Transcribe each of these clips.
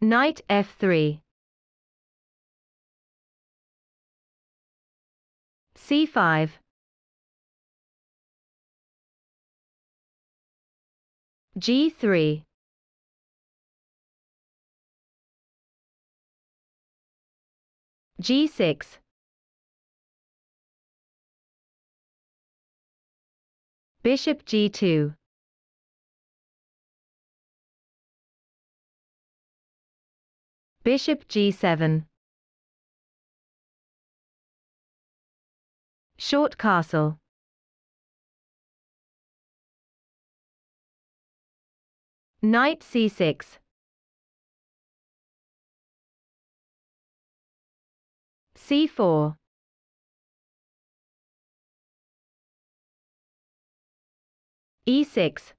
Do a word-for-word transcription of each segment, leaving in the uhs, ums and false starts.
Knight f three. c five. g three. g six. Bishop g two. Bishop g seven. Short castle. Knight c six. c four. e six.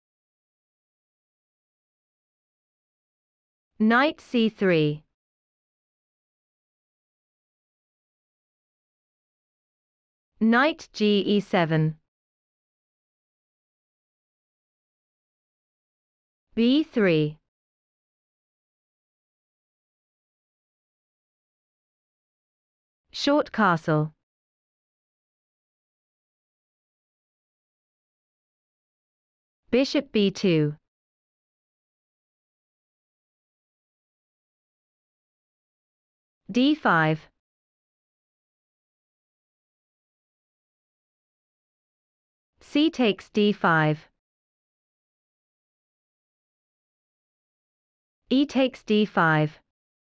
Knight c three. Knight g e seven. b three. Short castle. Bishop b two. d five. c takes d five. e takes d five.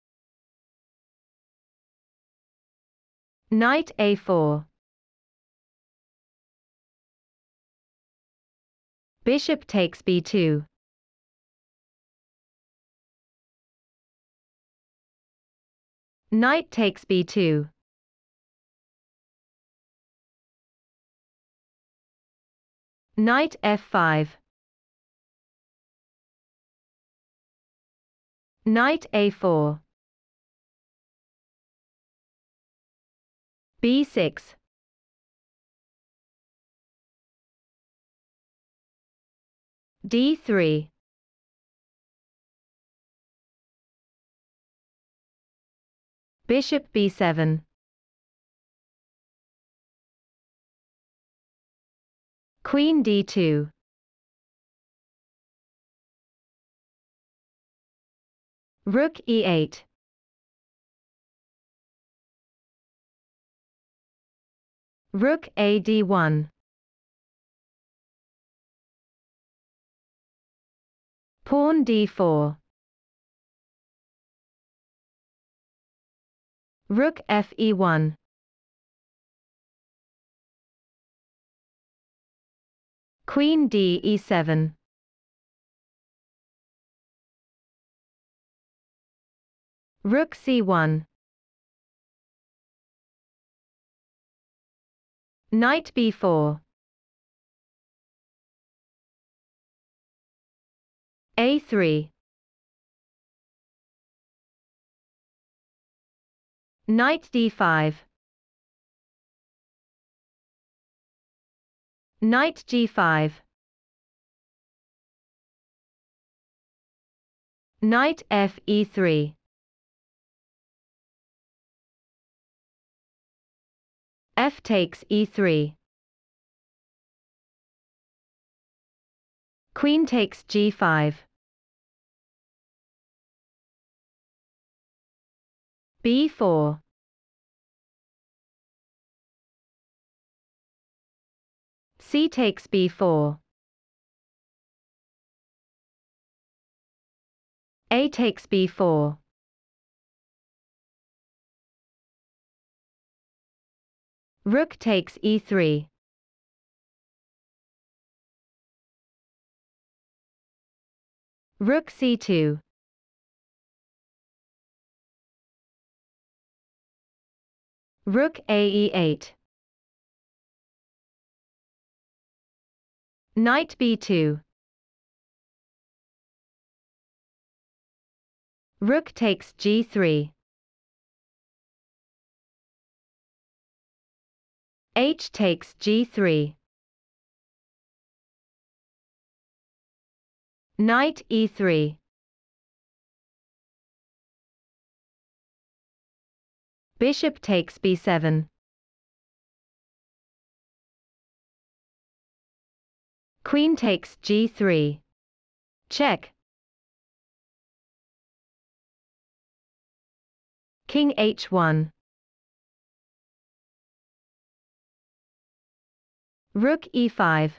Knight a four. Bishop takes b two. Knight takes b two. Knight f five. Knight a four. b six. d three. Bishop b seven. Queen d two. Rook e eight. Rook a d one. Pawn d four. Rook f e one. Queen d e seven. Rook c one. Knight b four. a three. Knight d five. Knight g five. Knight f e three. F takes e three. Queen takes g five. b four. c takes b four. a takes b four. Rook takes e three. Rook c two. Rook a e eight. Knight b two. Rook takes g three. H takes g three. Knight e three. Bishop takes b seven. Queen takes g three. Check. King h one. Rook e five.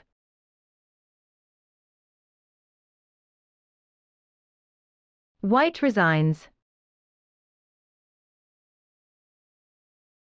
White resigns.